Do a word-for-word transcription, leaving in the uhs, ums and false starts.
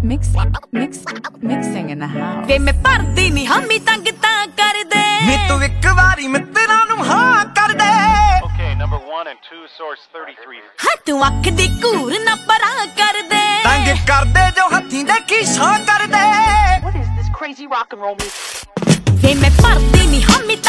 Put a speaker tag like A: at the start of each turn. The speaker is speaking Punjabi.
A: Mix, mix, mixing in the house.
B: ਵੇ ਮੈਂ ਭਰਦੀ ਨੀ ਹਾਮੀ ਤੰਗ ਤਾਂ ਕਰ ਦੇ
C: ਨੀ ਤੂੰ ਇੱਕ ਵਾਰੀ ਮਿੱਤਰਾਂ ਨੂੰ ਹਾਂ ਕਰ ਦੇ
D: Okay, number one and two, source thirty-three.
B: ਹਾਂ ਤੂੰ ਅੱਖ ਦੀ ਘੂਰ ਨਾ ਪਰਾਂ ਕਰ ਦੇ
C: ਤੰਗ ਕਰਦੇ ਜੋ ਹੱਥੀਂ ਦੇ ਖੀਸ਼ਾਂ ਕਰ ਦੇ
D: What is this crazy rock and roll music?
B: ਵੇ ਮੈਂ ਭਰਦੀ ਨੀ ਹਾਮੀ